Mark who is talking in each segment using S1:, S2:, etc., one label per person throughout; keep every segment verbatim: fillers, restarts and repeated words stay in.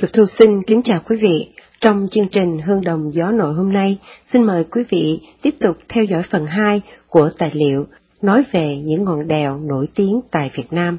S1: Thu xin kính chào quý vị. Trong chương trình Hương Đồng Gió Nội hôm nay, xin mời quý vị tiếp tục theo dõi phần hai của tài liệu nói về những ngọn đèo nổi tiếng tại Việt Nam.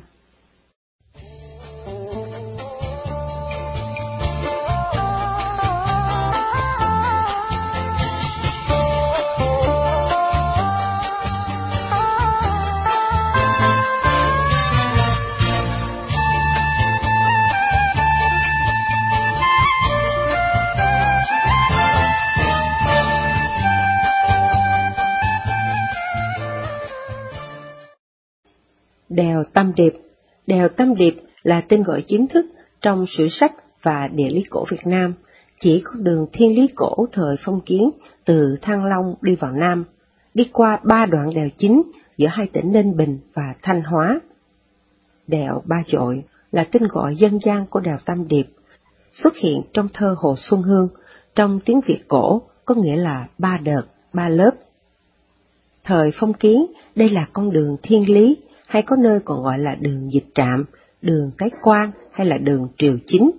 S1: Đèo Tam Điệp. Đèo Tam Điệp là tên gọi chính thức trong sử sách và địa lý cổ Việt Nam, chỉ có đường thiên lý cổ thời phong kiến từ Thăng Long đi vào Nam, đi qua ba đoạn đèo chính giữa hai tỉnh Ninh Bình và Thanh Hóa. Đèo Ba Chội là tên gọi dân gian của đèo Tam Điệp, xuất hiện trong thơ Hồ Xuân Hương, trong tiếng Việt cổ có nghĩa là ba đợt, ba lớp. Thời phong kiến, đây là con đường thiên lý, hay có nơi còn gọi là đường Dịch Trạm, đường Cái Quan hay là đường Triều Chính.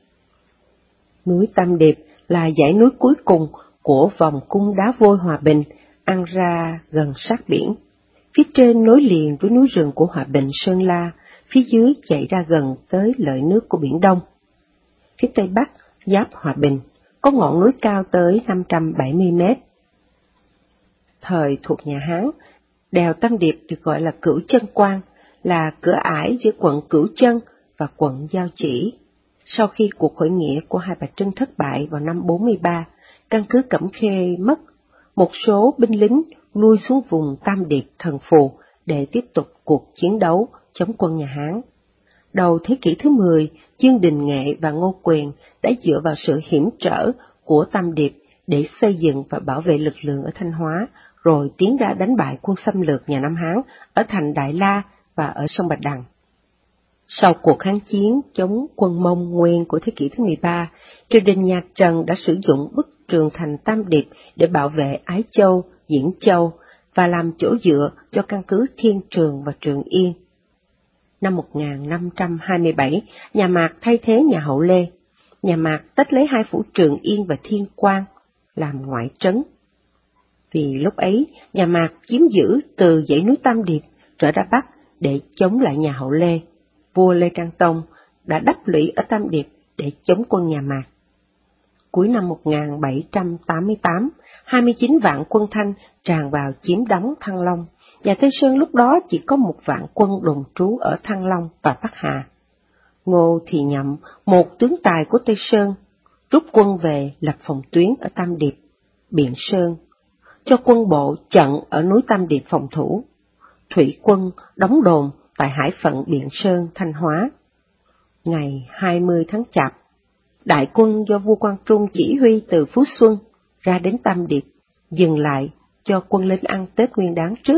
S1: Núi Tam Điệp là dãy núi cuối cùng của vòng cung đá vôi Hòa Bình, ăn ra gần sát biển. Phía trên nối liền với núi rừng của Hòa Bình, Sơn La, phía dưới chạy ra gần tới lợi nước của Biển Đông. Phía tây bắc, giáp Hòa Bình, có ngọn núi cao tới năm trăm bảy mươi mét. Thời thuộc nhà Hán, đèo Tam Điệp được gọi là Cửu Chân Quan, là cửa ải giữa quận Cửu Chân và quận Giao Chỉ. Sau khi cuộc khởi nghĩa của Hai Bà Trưng thất bại vào năm bốn mươi ba, căn cứ Cẩm Khê mất, một số binh lính lui xuống vùng Tam Điệp Thần Phù để tiếp tục cuộc chiến đấu chống quân nhà Hán. Đầu thế kỷ thứ mười, Dương Đình Nghệ và Ngô Quyền đã dựa vào sự hiểm trở của Tam Điệp để xây dựng và bảo vệ lực lượng ở Thanh Hóa, rồi tiến ra đánh bại quân xâm lược nhà Nam Hán ở thành Đại La và ở sông Bạch Đằng. Sau cuộc kháng chiến chống quân Mông Nguyên của thế kỷ thứ mười ba, triều đình nhà Trần đã sử dụng bức tường thành Tam Điệp để bảo vệ Ái Châu, Diễn Châu và làm chỗ dựa cho căn cứ Thiên Trường và Trường Yên. Năm một nghìn năm trăm hai mươi bảy, nhà Mạc thay thế nhà Hậu Lê. Nhà Mạc tách lấy hai phủ Trường Yên và Thiên Quang làm ngoại trấn. Vì lúc ấy, nhà Mạc chiếm giữ từ dãy núi Tam Điệp trở ra Bắc để chống lại nhà Hậu Lê. Vua Lê Trang Tông đã đắp lũy ở Tam Điệp để chống quân nhà Mạc. Cuối năm một nghìn bảy trăm tám mươi tám, hai mươi chín vạn quân Thanh tràn vào chiếm đóng Thăng Long. Nhà Tây Sơn lúc đó chỉ có một vạn quân đồn trú ở Thăng Long và Bắc Hà. Ngô Thì Nhậm, một tướng tài của Tây Sơn, rút quân về lập phòng tuyến ở Tam Điệp, Biện Sơn, cho quân bộ chặn ở núi Tam Điệp phòng thủ. Thủy quân đóng đồn tại hải phận Biện Sơn, Thanh Hóa. Ngày hai mươi tháng Chạp, đại quân do vua Quang Trung chỉ huy từ Phú Xuân ra đến Tam Điệp, dừng lại cho quân lính ăn Tết Nguyên Đán trước.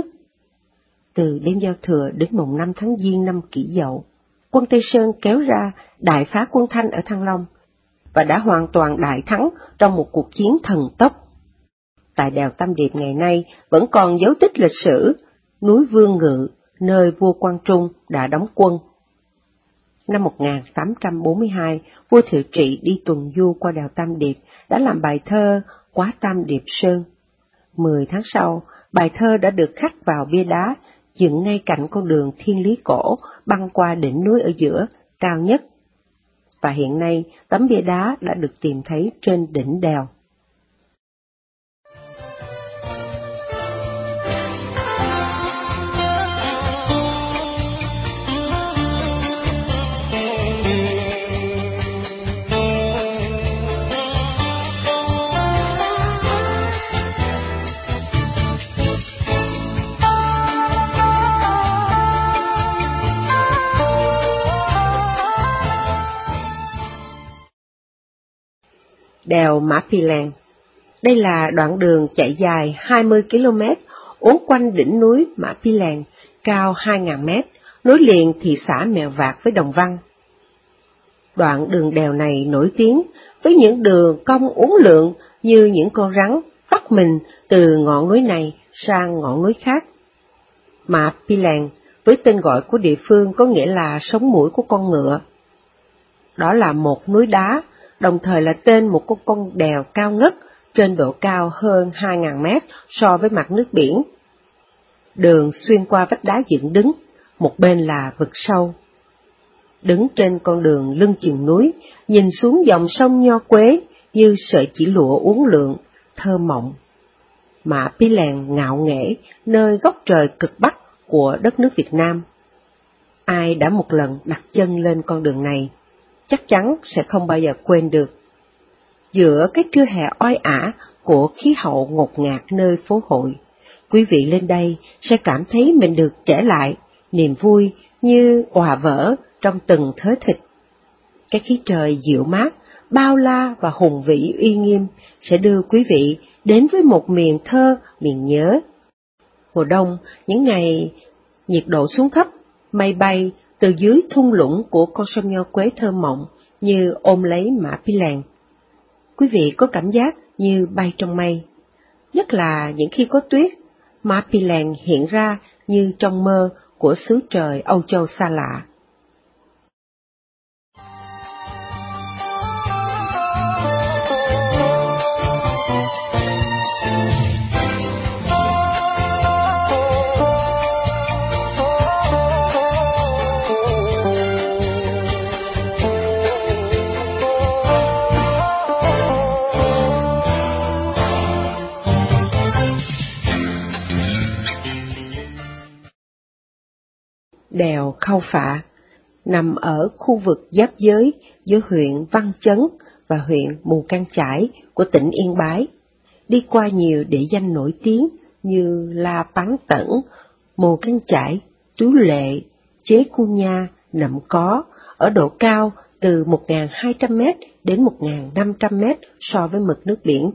S1: Từ đêm giao thừa đến mùng năm tháng Giêng năm Kỷ Dậu, quân Tây Sơn kéo ra đại phá quân Thanh ở Thăng Long và đã hoàn toàn đại thắng trong một cuộc chiến thần tốc. Tại đèo Tam Điệp ngày nay vẫn còn dấu tích lịch sử núi Vương Ngự, nơi vua Quang Trung đã đóng quân. Năm một nghìn tám trăm bốn mươi hai, vua Thiệu Trị đi tuần du qua đèo Tam Điệp đã làm bài thơ Quá Tam Điệp Sơn. Mười tháng sau, bài thơ đã được khắc vào bia đá dựng ngay cạnh con đường thiên lý cổ băng qua đỉnh núi ở giữa, cao nhất. Và hiện nay, tấm bia đá đã được tìm thấy trên đỉnh đèo. Đèo Mã Pì Lèng. Đây là đoạn đường chạy dài hai mươi ki lô mét, uốn quanh đỉnh núi Mã Pì Lèng, cao hai nghìn mét, nối liền thị xã Mèo Vạc với Đồng Văn. Đoạn đường đèo này nổi tiếng với những đường cong uốn lượn như những con rắn vắt mình từ ngọn núi này sang ngọn núi khác. Mã Pì Lèng với tên gọi của địa phương có nghĩa là sống mũi của con ngựa. Đó là một núi đá, đồng thời là tên một con con đèo cao ngất trên độ cao hơn hai nghìn mét so với mặt nước biển. Đường xuyên qua vách đá dựng đứng, một bên là vực sâu. Đứng trên con đường lưng chừng núi, nhìn xuống dòng sông Nho Quế như sợi chỉ lụa uốn lượn, thơ mộng. Mã Pí Lèng ngạo nghễ nơi góc trời cực bắc của đất nước Việt Nam. Ai đã một lần đặt chân lên con đường này, chắc chắn sẽ không bao giờ quên được. Giữa cái trưa hè oi ả của khí hậu ngột ngạt nơi phố hội, quý vị lên đây sẽ cảm thấy mình được trẻ lại, niềm vui như òa vỡ trong từng thớ thịt. Cái khí trời dịu mát, bao la và hùng vĩ uy nghiêm sẽ đưa quý vị đến với một miền thơ, miền nhớ. Mùa đông, những ngày nhiệt độ xuống thấp, mây bay từ dưới thung lũng của con sông Nho Quế thơ mộng như ôm lấy Mã Pí Lèng. Quý vị có cảm giác như bay trong mây. Nhất là những khi có tuyết, Mã Pí Lèng hiện ra như trong mơ của xứ trời Âu Châu xa lạ. Đèo Khao Phạ nằm ở khu vực giáp giới giữa huyện Văn Chấn và huyện Mù Cang Chải của tỉnh Yên Bái, đi qua nhiều địa danh nổi tiếng như La Pán Tẩn, Mù Cang Chải, Tú Lệ, Chế Cu Nha, Nậm Có, ở độ cao từ một nghìn hai trăm mét đến một nghìn năm trăm mét so với mực nước biển.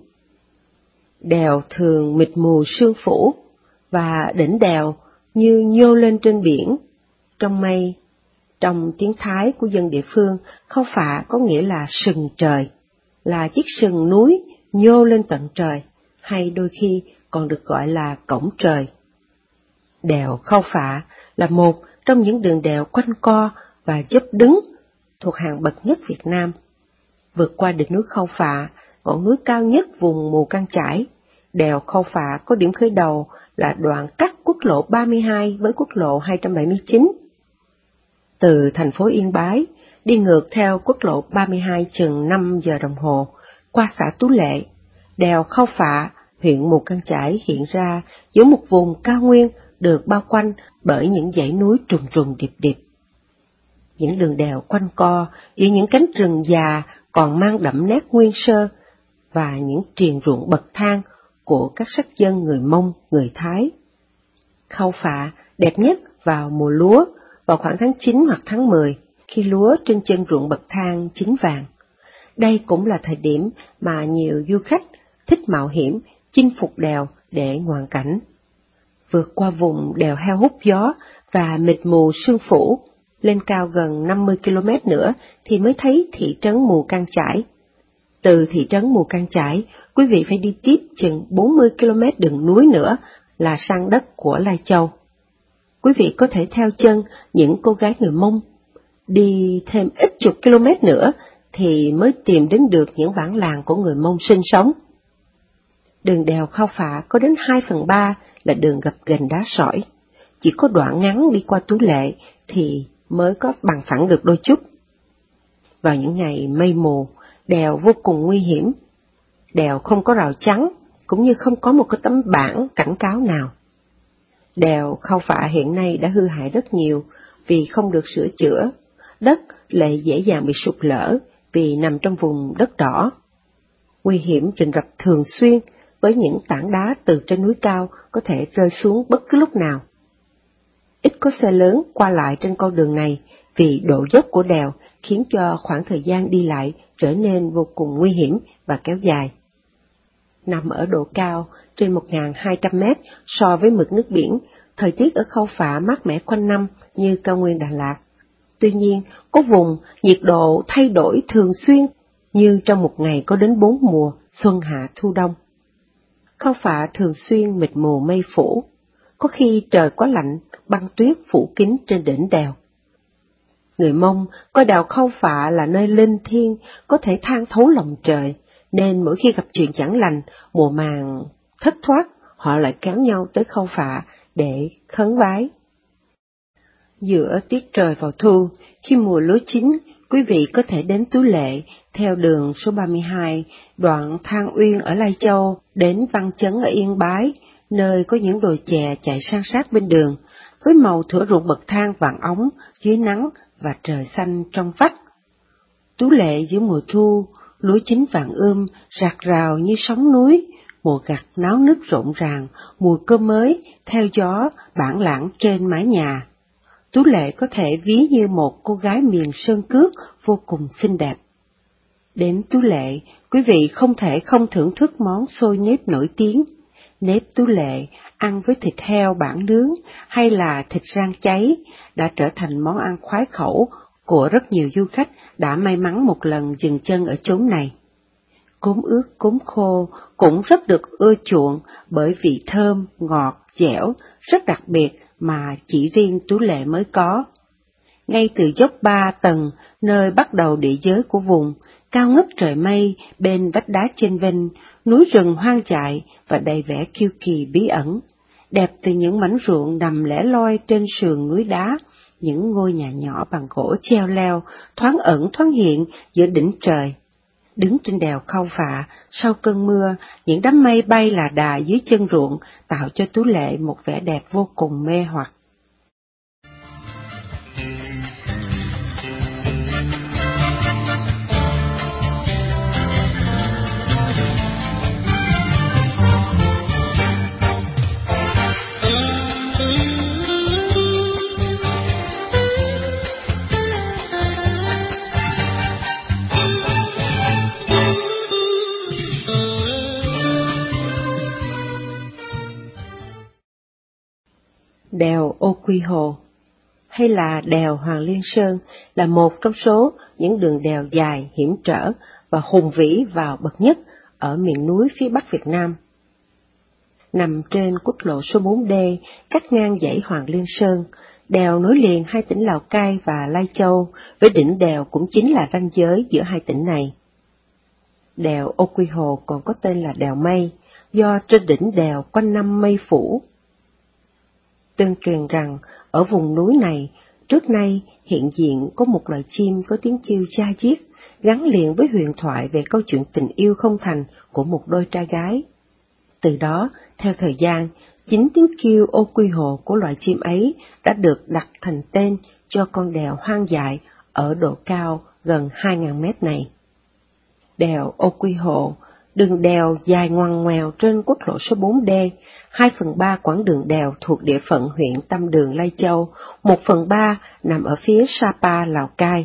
S1: Đèo thường mịt mù sương phủ, và đỉnh đèo như nhô lên trên biển, trong mây. Trong tiếng Thái của dân địa phương, Khao Phạ có nghĩa là sừng trời, là chiếc sừng núi nhô lên tận trời, hay đôi khi còn được gọi là cổng trời. Đèo Khao Phạ là một trong những đường đèo quanh co và dốc đứng thuộc hàng bậc nhất Việt Nam. Vượt qua đỉnh núi Khao Phạ, ngọn núi cao nhất vùng Mù Cang Chải, đèo Khao Phạ có điểm khởi đầu là đoạn cắt quốc lộ ba mươi hai với quốc lộ hai trăm bảy mươi chín. Từ thành phố Yên Bái, đi ngược theo quốc lộ ba mươi hai chừng năm giờ đồng hồ, qua xã Tú Lệ, đèo Khao Phạ, huyện Mù Cang Chải hiện ra giữa một vùng cao nguyên được bao quanh bởi những dãy núi trùng trùng điệp điệp. Những đường đèo quanh co giữa những cánh rừng già còn mang đậm nét nguyên sơ, và những triền ruộng bậc thang của các sắc dân người Mông, người Thái. Khao Phạ đẹp nhất vào mùa lúa, vào khoảng tháng chín hoặc tháng mười, khi lúa trên chân ruộng bậc thang chín vàng. Đây cũng là thời điểm mà nhiều du khách thích mạo hiểm chinh phục đèo để ngoạn cảnh. Vượt qua vùng đèo heo hút gió và mịt mù sương phủ, lên cao gần năm mươi ki lô mét nữa thì mới thấy thị trấn Mù Cang Chải. Từ thị trấn Mù Cang Chải, quý vị phải đi tiếp chừng bốn mươi ki lô mét đường núi nữa là sang đất của Lai Châu. Quý vị có thể theo chân những cô gái người Mông, đi thêm ít chục km nữa thì mới tìm đến được những bản làng của người Mông sinh sống. Đường đèo Khao Phạ có đến hai phần ba là đường gập ghềnh đá sỏi, chỉ có đoạn ngắn đi qua Tú Lệ thì mới có bằng phẳng được đôi chút. Vào những ngày mây mù, đèo vô cùng nguy hiểm. Đèo không có rào chắn, cũng như không có một cái tấm bảng cảnh cáo nào. Đèo Khao Phạ hiện nay đã hư hại rất nhiều vì không được sửa chữa, đất lại dễ dàng bị sụt lở vì nằm trong vùng đất đỏ. Nguy hiểm rình rập thường xuyên với những tảng đá từ trên núi cao có thể rơi xuống bất cứ lúc nào. Ít có xe lớn qua lại trên con đường này vì độ dốc của đèo khiến cho khoảng thời gian đi lại trở nên vô cùng nguy hiểm và kéo dài. Nằm ở độ cao trên một nghìn hai trăm mét so với mực nước biển, thời tiết ở Khao Phạ mát mẻ quanh năm như cao nguyên Đà Lạt. Tuy nhiên, có vùng nhiệt độ thay đổi thường xuyên, như trong một ngày có đến bốn mùa, xuân hạ thu đông. Khao Phạ thường xuyên mịt mù mây phủ, có khi trời quá lạnh, băng tuyết phủ kín trên đỉnh đèo. Người Mông coi đèo Khao Phạ là nơi linh thiêng, có thể than thấu lòng trời, nên mỗi khi gặp chuyện chẳng lành, mùa màng thất thoát, họ lại kéo nhau tới Khao Phạ để khấn vái. Giữa tiết trời vào thu, khi mùa lúa chín, quý vị có thể đến Tú Lệ theo đường số ba mươi hai, đoạn Thang Uyên ở Lai Châu đến Văn Chấn ở Yên Bái, nơi có những đồi chè chạy san sát bên đường, với màu thửa ruộng bậc thang vàng óng dưới nắng và trời xanh trong vắt. Tú Lệ giữa mùa thu, lúa chín vàng ươm, rạc rào như sóng núi, mùa gặt náo nức rộn ràng, mùi cơm mới, theo gió, bản lãng trên mái nhà. Tú Lệ có thể ví như một cô gái miền sơn cước vô cùng xinh đẹp. Đến Tú Lệ, quý vị không thể không thưởng thức món xôi nếp nổi tiếng. Nếp Tú Lệ ăn với thịt heo bản nướng hay là thịt rang cháy đã trở thành món ăn khoái khẩu của rất nhiều du khách đã may mắn một lần dừng chân ở chốn này. Cốm ướt, cốm khô cũng rất được ưa chuộng bởi vị thơm, ngọt, dẻo, rất đặc biệt mà chỉ riêng Tú Lệ mới có. Ngay từ dốc ba tầng, nơi bắt đầu địa giới của vùng, cao ngất trời mây, bên vách đá chênh vênh, núi rừng hoang dại và đầy vẻ kiêu kỳ bí ẩn, đẹp từ những mảnh ruộng nằm lẻ loi trên sườn núi đá, những ngôi nhà nhỏ bằng gỗ treo leo, thoáng ẩn thoáng hiện giữa đỉnh trời. Đứng trên đèo Khao Phạ, sau cơn mưa, những đám mây bay là đà dưới chân ruộng, tạo cho Tú Lệ một vẻ đẹp vô cùng mê hoặc. Đèo Ô Quy Hồ hay là đèo Hoàng Liên Sơn là một trong số những đường đèo dài, hiểm trở và hùng vĩ vào bậc nhất ở miền núi phía Bắc Việt Nam. Nằm trên quốc lộ số bốn D, cắt ngang dãy Hoàng Liên Sơn, đèo nối liền hai tỉnh Lào Cai và Lai Châu, với đỉnh đèo cũng chính là ranh giới giữa hai tỉnh này. Đèo Ô Quy Hồ còn có tên là đèo Mây, do trên đỉnh đèo quanh năm mây phủ. Tương truyền rằng, ở vùng núi này, trước nay hiện diện có một loài chim có tiếng kêu cha diết, gắn liền với huyền thoại về câu chuyện tình yêu không thành của một đôi trai gái. Từ đó, theo thời gian, chính tiếng kêu Ô Quy Hồ của loài chim ấy đã được đặt thành tên cho con đèo hoang dại ở độ cao gần hai nghìn mét này. Đèo Ô Quy Hồ, đường đèo dài ngoằn ngoèo trên quốc lộ số bốn D, hai phần ba quãng đường đèo thuộc địa phận huyện Tam Đường, Lai Châu, một phần ba nằm ở phía Sapa, Lào Cai.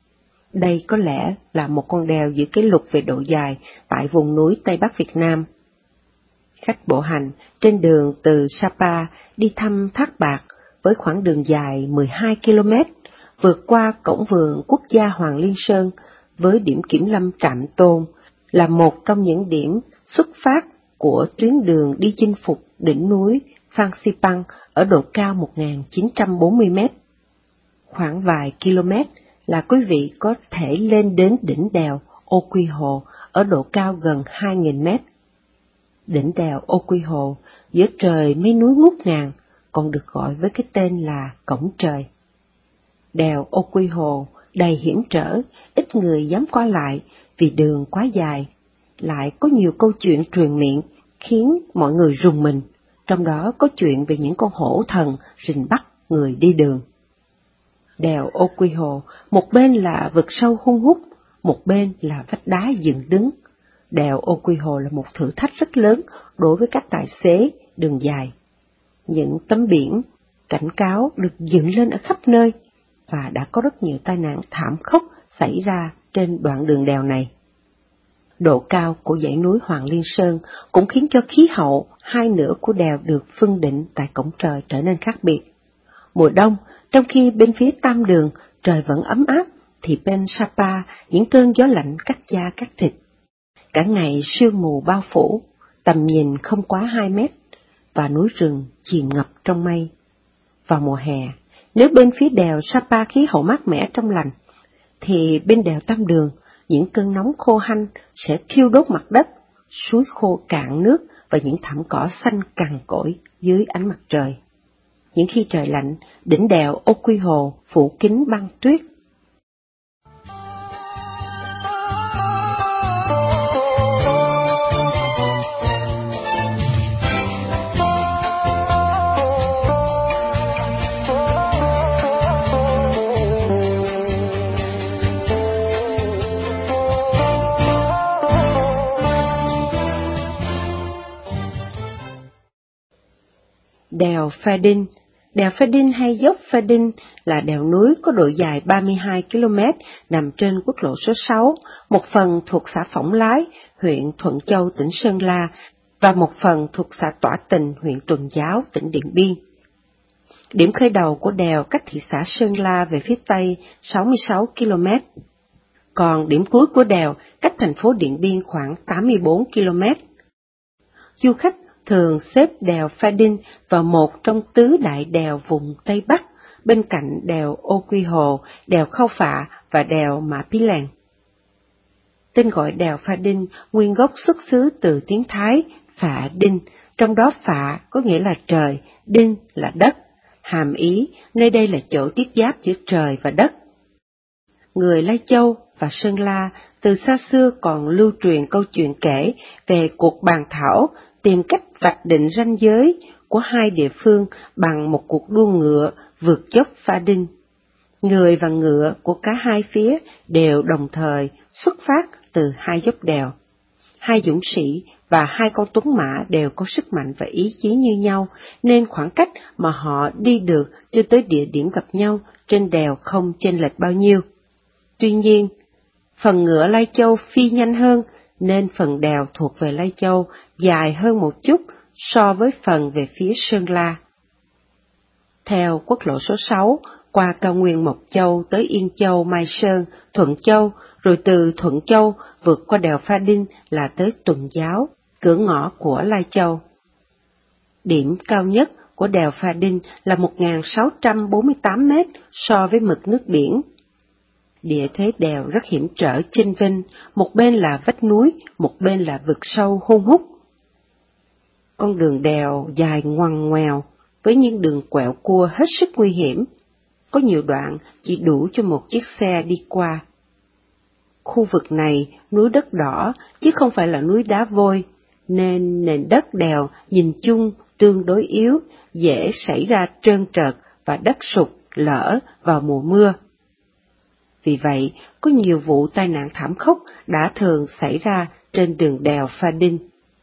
S1: Đây có lẽ là một con đèo giữ kỷ lục về độ dài tại vùng núi Tây Bắc Việt Nam. Khách bộ hành trên đường từ Sapa đi thăm Thác Bạc với khoảng đường dài mười hai ki lô mét, vượt qua cổng vườn quốc gia Hoàng Liên Sơn với điểm kiểm lâm Trạm Tôn, là một trong những điểm xuất phát của tuyến đường đi chinh phục đỉnh núi Phan Xipang ở độ cao một nghìn chín trăm bốn mươi mét. Khoảng vài km là quý vị có thể lên đến đỉnh đèo Ô Quy Hồ ở độ cao gần hai nghìn mét. Đỉnh đèo Ô Quy Hồ giữa trời mấy núi ngút ngàn, còn được gọi với cái tên là Cổng Trời. Đèo Ô Quy Hồ đầy hiểm trở, ít người dám qua lại vì đường quá dài, lại có nhiều câu chuyện truyền miệng khiến mọi người rùng mình, trong đó có chuyện về những con hổ thần rình bắt người đi đường. Đèo Ô Quy Hồ, một bên là vực sâu hun hút, một bên là vách đá dựng đứng. Đèo Ô Quy Hồ là một thử thách rất lớn đối với các tài xế đường dài. Những tấm biển cảnh cáo được dựng lên ở khắp nơi, và đã có rất nhiều tai nạn thảm khốc xảy ra trên đoạn đường đèo này. Độ cao của dãy núi Hoàng Liên Sơn cũng khiến cho khí hậu hai nửa của đèo được phân định tại Cổng Trời trở nên khác biệt. Mùa đông, trong khi bên phía Tam Đường trời vẫn ấm áp, thì bên Sapa những cơn gió lạnh cắt da cắt thịt. Cả ngày sương mù bao phủ, tầm nhìn không quá hai mét, và núi rừng chìm ngập trong mây. Vào mùa hè, Nếu bên phía đèo Sapa khí hậu mát mẻ trong lành, thì bên đèo Tam Đường, những cơn nóng khô hanh sẽ thiêu đốt mặt đất, suối khô cạn nước và những thảm cỏ xanh cằn cỗi dưới ánh mặt trời. Những khi trời lạnh, đỉnh đèo Âu Quy Hồ phủ kín băng tuyết. Đèo Pha Đinh. Đèo Pha Đinh hay dốc Pha Đinh là đèo núi có độ dài ba mươi hai ki lô mét nằm trên quốc lộ số sáu, một phần thuộc xã Phỏng Lái, huyện Thuận Châu, tỉnh Sơn La, và một phần thuộc xã Tỏa Tình, huyện Tuần Giáo, tỉnh Điện Biên. Điểm khởi đầu của đèo cách thị xã Sơn La về phía tây sáu mươi sáu ki lô mét, còn điểm cuối của đèo cách thành phố Điện Biên khoảng tám mươi bốn ki lô mét. Du khách thường xếp đèo Pha Đinh vào một trong tứ đại đèo vùng Tây Bắc, bên cạnh đèo Âu Quy Hồ, đèo Khao Phạ và đèo Mã Pí Lèng. Tên gọi đèo Pha Đinh nguyên gốc xuất xứ từ tiếng Thái Phạ Đinh, trong đó Phạ có nghĩa là trời, Đinh là đất, hàm ý nơi đây là chỗ tiếp giáp giữa trời và đất. Người Lai Châu và Sơn La từ xa xưa còn lưu truyền câu chuyện kể về cuộc bàn thảo tìm cách vạch định ranh giới của hai địa phương bằng một cuộc đua ngựa vượt dốc Pha Đinh. Người và ngựa của cả hai phía đều đồng thời xuất phát từ hai dốc đèo. Hai dũng sĩ và hai con tuấn mã đều có sức mạnh và ý chí như nhau, nên khoảng cách mà họ đi được cho tới địa điểm gặp nhau trên đèo không chênh lệch bao nhiêu. Tuy nhiên, phần ngựa Lai Châu phi nhanh hơn, nên phần đèo thuộc về Lai Châu dài hơn một chút so với phần về phía Sơn La. Theo quốc lộ số sáu, qua cao nguyên Mộc Châu tới Yên Châu, Mai Sơn, Thuận Châu, rồi từ Thuận Châu vượt qua đèo Pha Đinh là tới Tuần Giáo, cửa ngõ của Lai Châu. Điểm cao nhất của đèo Pha Đinh là một nghìn sáu trăm bốn mươi tám mét so với mực nước biển. Địa thế đèo rất hiểm trở chênh vênh, một bên là vách núi, một bên là vực sâu hun hút. Con đường đèo dài ngoằn ngoèo, với những đường quẹo cua hết sức nguy hiểm, có nhiều đoạn chỉ đủ cho một chiếc xe đi qua. Khu vực này núi đất đỏ chứ không phải là núi đá vôi, nên nền đất đèo nhìn chung tương đối yếu, dễ xảy ra trơn trượt và đất sụt lở vào mùa mưa. Vì vậy, có nhiều vụ tai nạn thảm khốc đã thường xảy ra trên đường đèo Pha Đinh.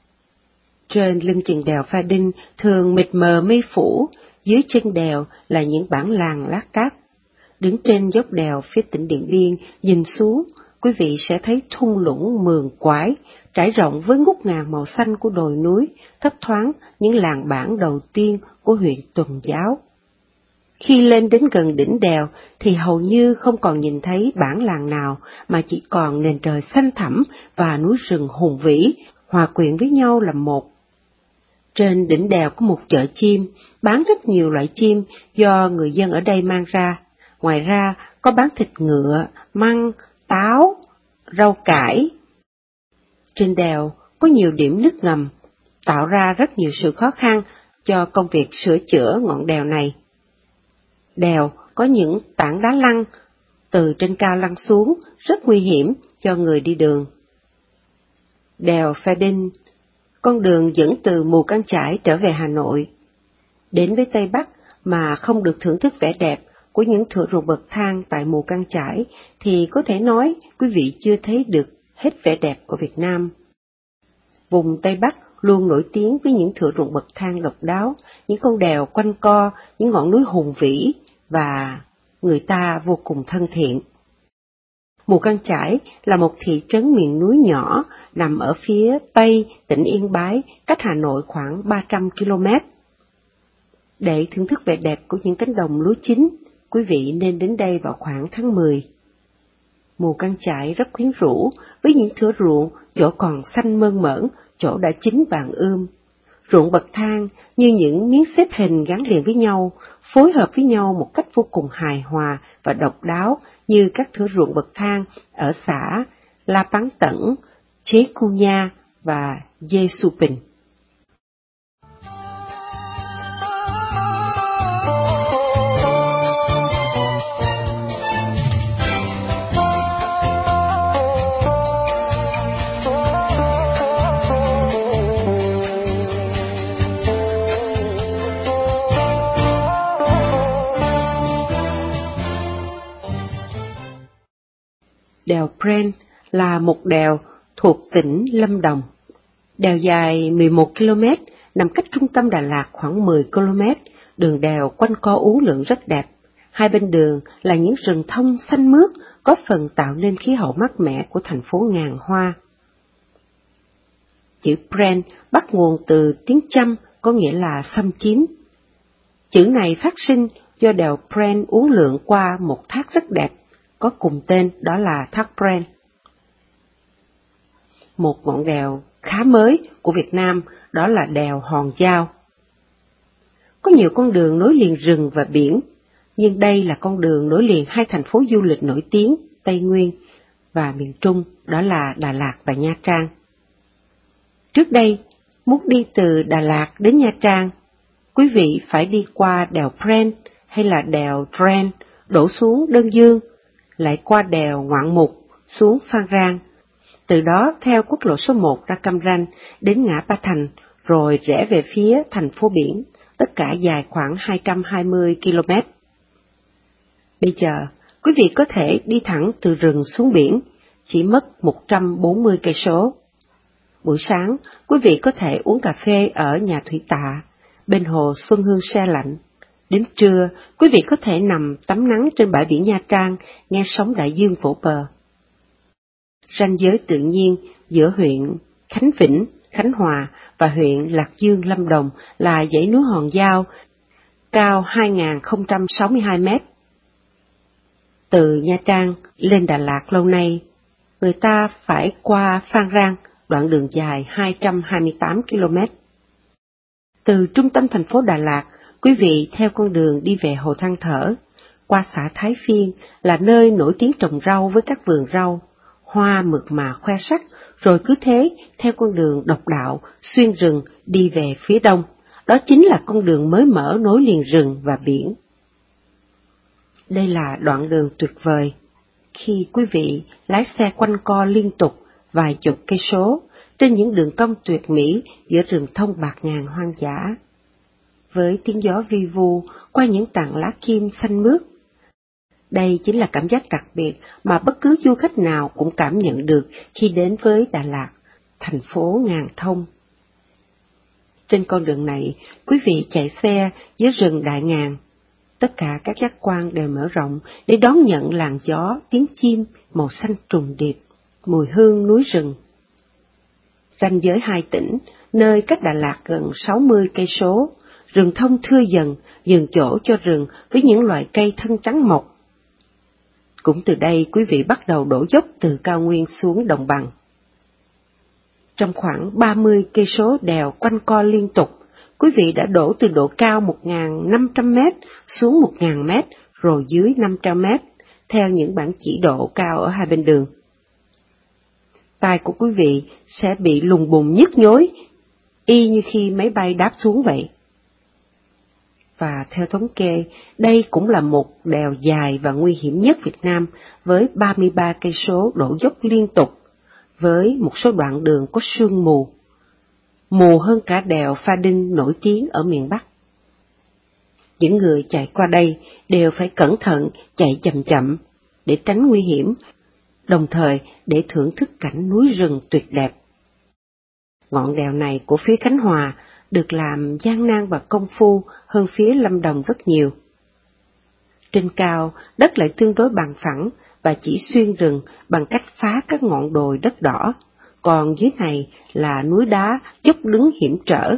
S1: Trên lưng chừng đèo Pha Đinh thường mịt mờ mây phủ, dưới chân đèo là những bản làng lác đác. Đứng trên dốc đèo phía tỉnh Điện Biên, nhìn xuống, quý vị sẽ thấy thung lũng mường quái, trải rộng với ngút ngàn màu xanh của đồi núi, thấp thoáng những làng bản đầu tiên của huyện Tuần Giáo. Khi lên đến gần đỉnh đèo thì hầu như không còn nhìn thấy bản làng nào, mà chỉ còn nền trời xanh thẳm và núi rừng hùng vĩ, hòa quyện với nhau làm một. Trên đỉnh đèo có một chợ chim, bán rất nhiều loại chim do người dân ở đây mang ra. Ngoài ra có bán thịt ngựa, măng, táo, rau cải. Trên đèo có nhiều điểm nước ngầm, tạo ra rất nhiều sự khó khăn cho công việc sửa chữa ngọn đèo này. Đèo có những tảng đá lăn, từ trên cao lăn xuống, rất nguy hiểm cho người đi đường. Đèo Pha Đinh, con đường dẫn từ Mù Căng Chải trở về Hà Nội. Đến với Tây Bắc mà không được thưởng thức vẻ đẹp của những thửa ruộng bậc thang tại Mù Căng Chải thì có thể nói quý vị chưa thấy được hết vẻ đẹp của Việt Nam. Vùng Tây Bắc luôn nổi tiếng với những thửa ruộng bậc thang độc đáo, những con đèo quanh co, những ngọn núi hùng vĩ và người ta vô cùng thân thiện. Mù Căng Chải là một thị trấn miền núi nhỏ nằm ở phía tây tỉnh Yên Bái, cách Hà Nội khoảng ba trăm ki lô mét. Để thưởng thức vẻ đẹp của những cánh đồng lúa chín, quý vị nên đến đây vào khoảng tháng mười. Mù Căng Chải rất quyến rũ với những thửa ruộng, chỗ còn xanh mơn mởn, chỗ đã chín vàng ươm. Ruộng bậc thang như những miếng xếp hình gắn liền với nhau, phối hợp với nhau một cách vô cùng hài hòa và độc đáo như các thửa ruộng bậc thang ở xã La Pán Tẩn, Chế Cu Nha và Dê Su Bình. Đèo Pren là một đèo thuộc tỉnh Lâm Đồng. Đèo dài mười một ki lô mét, nằm cách trung tâm Đà Lạt khoảng mười ki lô mét, đường đèo quanh co uốn lượn rất đẹp. Hai bên đường là những rừng thông xanh mướt, có phần tạo nên khí hậu mát mẻ của thành phố ngàn hoa. Chữ Pren bắt nguồn từ tiếng Chăm, có nghĩa là xâm chiếm. Chữ này phát sinh do đèo Pren uốn lượn qua một thác rất đẹp, có cùng tên, đó là thác Pren. Một ngọn đèo khá mới của Việt Nam, đó là đèo Hòn Dao. Có nhiều con đường nối liền rừng và biển, nhưng đây là con đường nối liền hai thành phố du lịch nổi tiếng Tây Nguyên và miền Trung, đó là Đà Lạt và Nha Trang. Trước đây, muốn đi từ Đà Lạt đến Nha Trang, quý vị phải đi qua đèo Pren hay là đèo Pren, đổ xuống Đơn Dương, lại qua đèo Ngoạn Mục xuống Phan Rang, từ đó theo quốc lộ số một ra Cam Ranh đến ngã Ba Thành, rồi rẽ về phía thành phố biển, tất cả dài khoảng hai trăm hai mươi ki lô mét. Bây giờ, quý vị có thể đi thẳng từ rừng xuống biển, chỉ mất một trăm bốn mươi cây số. Buổi sáng, quý vị có thể uống cà phê ở nhà thủy tạ, bên hồ Xuân Hương se lạnh. Đến trưa, quý vị có thể nằm tắm nắng trên bãi biển Nha Trang, nghe sóng đại dương vỗ bờ. Ranh giới tự nhiên giữa huyện Khánh Vĩnh, Khánh Hòa và huyện Lạc Dương, Lâm Đồng là dãy núi Hòn Dao, cao hai nghìn không trăm sáu mươi hai mét. Từ Nha Trang lên Đà Lạt lâu nay, người ta phải qua Phan Rang, đoạn đường dài hai trăm hai mươi tám ki lô mét. Từ trung tâm thành phố Đà Lạt, quý vị theo con đường đi về Hồ Than Thở, qua xã Thái Phiên là nơi nổi tiếng trồng rau với các vườn rau, hoa mượt mà khoe sắc, rồi cứ thế theo con đường độc đạo xuyên rừng đi về phía đông. Đó chính là con đường mới mở nối liền rừng và biển. Đây là đoạn đường tuyệt vời. Khi quý vị lái xe quanh co liên tục vài chục cây số trên những đường cong tuyệt mỹ giữa rừng thông bạt ngàn hoang dã, với tiếng gió vi vu qua những tàn lá kim xanh mướt. Đây chính là cảm giác đặc biệt mà bất cứ du khách nào cũng cảm nhận được khi đến với Đà Lạt, thành phố ngàn thông. Trên con đường này, quý vị chạy xe dưới rừng đại ngàn. Tất cả các giác quan đều mở rộng để đón nhận làn gió, tiếng chim, màu xanh trùng điệp, mùi hương núi rừng. Ranh giới hai tỉnh, nơi cách Đà Lạt gần sáu mươi cây số, rừng thông thưa dần, dừng chỗ cho rừng với những loại cây thân trắng mộc. Cũng từ đây quý vị bắt đầu đổ dốc từ cao nguyên xuống đồng bằng. Trong khoảng ba mươi cây số đèo quanh co liên tục, quý vị đã đổ từ độ cao một nghìn năm trăm mét xuống một nghìn mét, rồi dưới năm trăm mét, theo những bảng chỉ độ cao ở hai bên đường. Tai của quý vị sẽ bị lùng bùng nhức nhối, y như khi máy bay đáp xuống vậy. Và theo thống kê, đây cũng là một đèo dài và nguy hiểm nhất Việt Nam, với ba mươi ba cây số đổ dốc liên tục, với một số đoạn đường có sương mù, mù hơn cả đèo Pha Đinh nổi tiếng ở miền Bắc. Những người chạy qua đây đều phải cẩn thận chạy chậm chậm để tránh nguy hiểm, đồng thời để thưởng thức cảnh núi rừng tuyệt đẹp. Ngọn đèo này của phía Khánh Hòa được làm gian nan và công phu hơn phía Lâm Đồng rất nhiều. Trên cao, đất lại tương đối bằng phẳng và chỉ xuyên rừng bằng cách phá các ngọn đồi đất đỏ, còn dưới này là núi đá dốc đứng hiểm trở.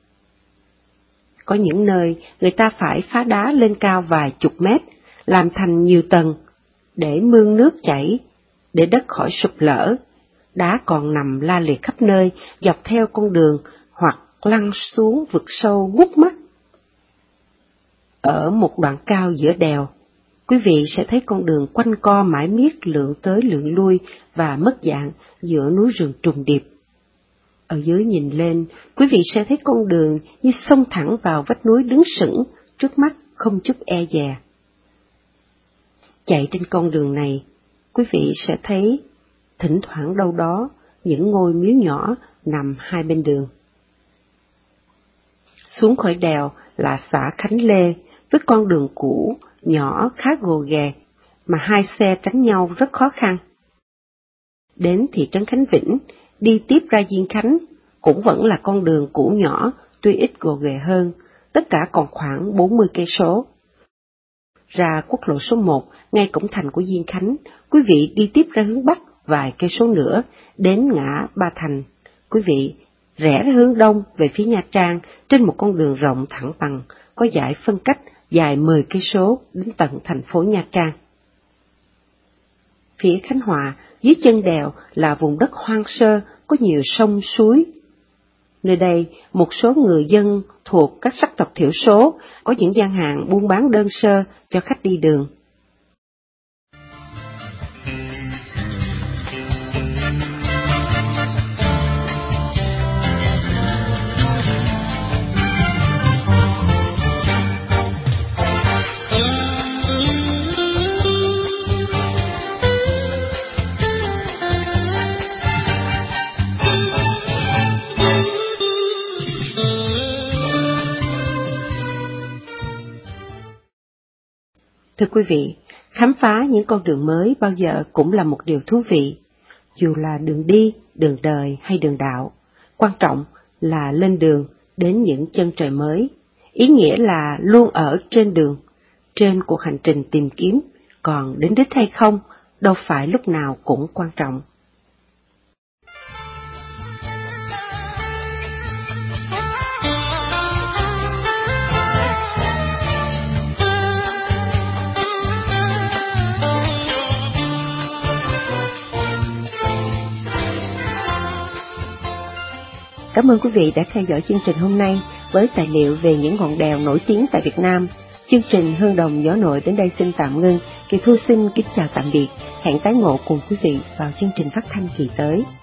S1: Có những nơi người ta phải phá đá lên cao vài chục mét, làm thành nhiều tầng, để mương nước chảy, để đất khỏi sụp lở. Đá còn nằm la liệt khắp nơi, dọc theo con đường hoặc lăn xuống vực sâu ngút mắt. Ở một đoạn cao giữa đèo, quý vị sẽ thấy con đường quanh co mãi miết lượn tới lượn lui và mất dạng giữa núi rừng trùng điệp. Ở dưới nhìn lên, quý vị sẽ thấy con đường như xông thẳng vào vách núi đứng sững trước mắt không chút e dè. Chạy trên con đường này, quý vị sẽ thấy thỉnh thoảng đâu đó những ngôi miếu nhỏ nằm hai bên đường. Xuống khỏi đèo là xã Khánh Lê với con đường cũ, nhỏ khá gồ ghề, mà hai xe tránh nhau rất khó khăn. Đến thị trấn Khánh Vĩnh, đi tiếp ra Diên Khánh, cũng vẫn là con đường cũ nhỏ, tuy ít gồ ghề hơn, tất cả còn khoảng bốn mươi cây số. Ra quốc lộ số một, ngay cổng thành của Diên Khánh, quý vị đi tiếp ra hướng Bắc vài cây số nữa, đến ngã Ba Thành. Quý vị rẽ ra hướng Đông về phía Nha Trang trên một con đường rộng thẳng bằng, có dải phân cách dài mười cây số đến tận thành phố Nha Trang. Phía Khánh Hòa, dưới chân đèo là vùng đất hoang sơ, có nhiều sông suối. Nơi đây, một số người dân thuộc các sắc tộc thiểu số có những gian hàng buôn bán đơn sơ cho khách đi đường. Thưa quý vị, khám phá những con đường mới bao giờ cũng là một điều thú vị. Dù là đường đi, đường đời hay đường đạo, quan trọng là lên đường đến những chân trời mới. Ý nghĩa là luôn ở trên đường, trên cuộc hành trình tìm kiếm, còn đến đích hay không, đâu phải lúc nào cũng quan trọng. Cảm ơn quý vị đã theo dõi chương trình hôm nay với tài liệu về những ngọn đèo nổi tiếng tại Việt Nam. Chương trình Hương Đồng Gió Nội đến đây xin tạm ngưng. Kỳ Thu xin kính chào tạm biệt. Hẹn tái ngộ cùng quý vị vào chương trình phát thanh kỳ tới.